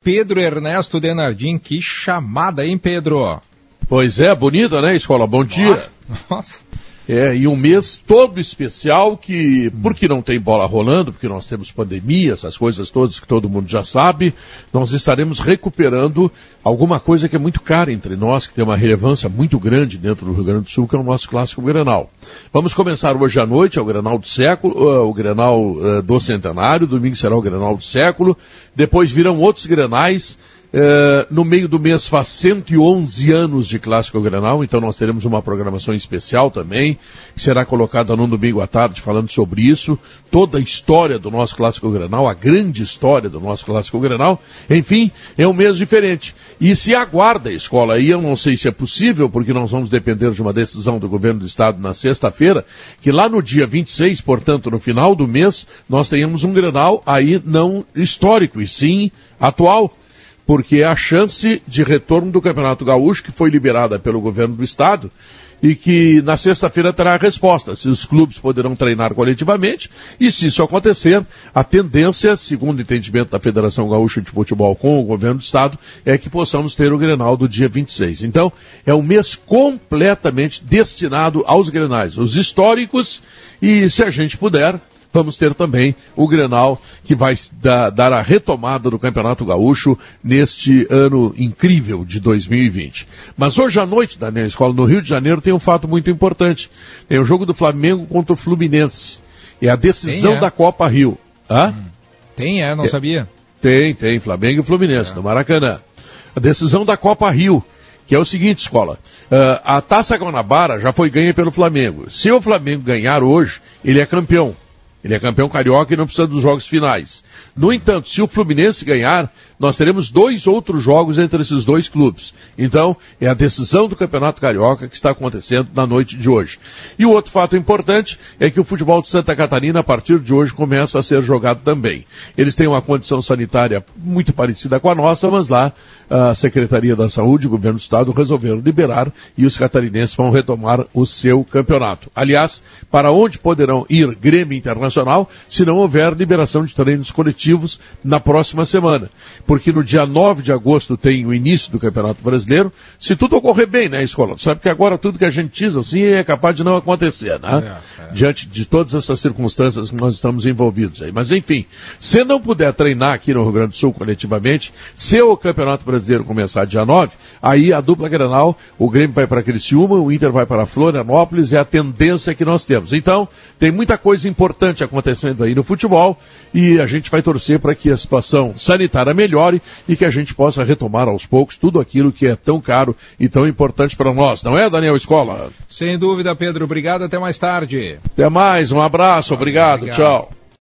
Pedro Ernesto Denardim. Que chamada, hein, Pedro? Pois é, bonita, né, Escola? Bom dia. Nossa. E um mês todo especial que, porque não tem bola rolando, porque nós temos pandemia, essas coisas todas que todo mundo já sabe, nós estaremos recuperando alguma coisa que é muito cara entre nós, que tem uma relevância muito grande dentro do Rio Grande do Sul, que é o nosso clássico Grenal. Vamos começar hoje à noite, é o Grenal do século, o Grenal do centenário, domingo será o Grenal do século, depois virão outros Grenais. No meio do mês faz 111 anos de Clássico Grenal, então nós teremos uma programação especial também, que será colocada no domingo à tarde falando sobre isso, toda a história do nosso Clássico Grenal, a grande história do nosso Clássico Grenal, enfim, é um mês diferente. E se aguarda a escola aí, eu não sei se é possível, porque nós vamos depender de uma decisão do governo do estado na sexta-feira, que lá no dia 26, portanto no final do mês, nós tenhamos um Grenal aí não histórico, e sim atual, porque é a chance de retorno do Campeonato Gaúcho, que foi liberada pelo governo do estado, e que na sexta-feira terá a resposta, se os clubes poderão treinar coletivamente, e se isso acontecer, a tendência, segundo o entendimento da Federação Gaúcha de Futebol com o governo do estado, é que possamos ter o Grenal do dia 26. Então, é um mês completamente destinado aos Grenais, os históricos, e se a gente puder, vamos ter também o Grenal, que vai dar a retomada do Campeonato Gaúcho neste ano incrível de 2020. Mas hoje à noite, Daniel Escola, no Rio de Janeiro, tem um fato muito importante. Tem o jogo do Flamengo contra o Fluminense. É a decisão da Copa Rio. Hã? Não sabia. Tem, Flamengo e Fluminense, no Maracanã. A decisão da Copa Rio, que é o seguinte, Escola, a Taça Guanabara já foi ganha pelo Flamengo. Se o Flamengo ganhar hoje, ele é campeão. Ele é campeão carioca e não precisa dos jogos finais. No entanto, se o Fluminense ganhar, nós teremos 2 outros jogos entre esses 2 clubes. Então, é a decisão do Campeonato Carioca que está acontecendo na noite de hoje. E o outro fato importante é que o futebol de Santa Catarina, a partir de hoje, começa a ser jogado também. Eles têm uma condição sanitária muito parecida com a nossa, mas lá a Secretaria da Saúde e o Governo do Estado resolveram liberar e os catarinenses vão retomar o seu campeonato. Aliás, para onde poderão ir Grêmio Internacional se não houver liberação de treinos coletivos na próxima semana? Porque no dia 9 de agosto tem o início do Campeonato Brasileiro, se tudo ocorrer bem, né, Escola? Sabe que agora tudo que a gente diz assim é capaz de não acontecer, né? Diante de todas essas circunstâncias que nós estamos envolvidos aí. Mas enfim, se não puder treinar aqui no Rio Grande do Sul coletivamente, se o Campeonato Brasileiro começar dia 9, aí a dupla Grenal, o Grêmio vai para Criciúma, o Inter vai para Florianópolis, é a tendência que nós temos. Então, tem muita coisa importante acontecendo aí no futebol e a gente vai torcer para que a situação sanitária melhore e que a gente possa retomar aos poucos tudo aquilo que é tão caro e tão importante para nós. Não é, Daniel Escola? Sem dúvida, Pedro. Obrigado. Até mais tarde. Até mais. Um abraço. Obrigado. Tchau.